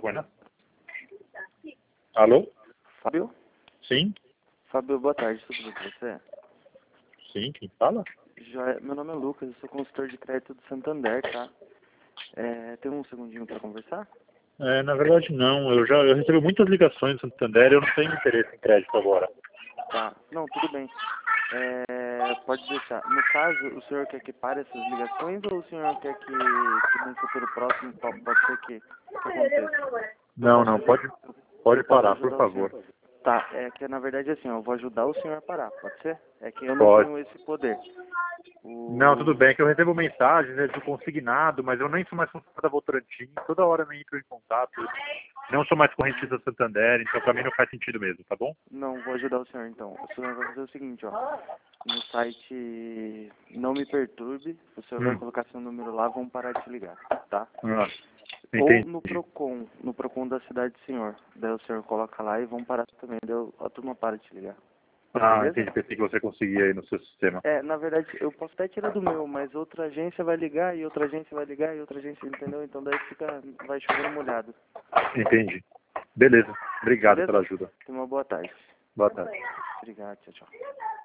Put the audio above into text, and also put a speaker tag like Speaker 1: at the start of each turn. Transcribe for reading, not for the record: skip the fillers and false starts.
Speaker 1: telefone. Alô?
Speaker 2: Fábio?
Speaker 1: Sim?
Speaker 2: Fábio, boa tarde, tudo bem com você?
Speaker 1: Sim, quem fala?
Speaker 2: Meu nome é Lucas, eu sou consultor de crédito do Santander, tá? Tem um segundinho para conversar?
Speaker 1: Na verdade não, eu recebo muitas ligações do Santander e eu não tenho interesse em crédito agora.
Speaker 2: Tá, não, tudo bem. Pode deixar. No caso, o senhor quer que pare essas ligações ou o senhor quer que num futuro próximo pode ser que aconteça?
Speaker 1: Não, pode
Speaker 2: Posso
Speaker 1: parar, por
Speaker 2: ajudar o senhor?
Speaker 1: favor.
Speaker 2: Tá, é que na verdade assim, eu vou ajudar o senhor a parar, pode ser? É que eu não
Speaker 1: Pode.
Speaker 2: tenho esse poder.
Speaker 1: Não, tudo bem, que eu recebo mensagens do consignado, mas eu nem sou mais funcionário da Votorantim, toda hora eu entro em contato. Não sou mais correntista Santander, então pra mim não faz sentido mesmo, tá bom?
Speaker 2: Não, vou ajudar o senhor então. O senhor vai fazer o seguinte, ó. No site Não Me Perturbe, o senhor vai colocar seu número lá, vão parar de te ligar, tá? Ou
Speaker 1: Entendi.
Speaker 2: no Procon da cidade do senhor. Daí o senhor coloca lá e vão parar também, daí a turma para de te ligar. Beleza?
Speaker 1: Entendi, pensei que você conseguia aí no seu sistema.
Speaker 2: Na verdade, eu posso até tirar do meu, mas outra agência vai ligar, e outra agência vai ligar, e outra agência, entendeu? Então daí vai chovendo molhado.
Speaker 1: Entendi. Beleza, obrigado
Speaker 2: Beleza?
Speaker 1: pela ajuda.
Speaker 2: Tenha uma boa tarde.
Speaker 1: Boa tarde.
Speaker 2: Obrigado, tchau, tchau.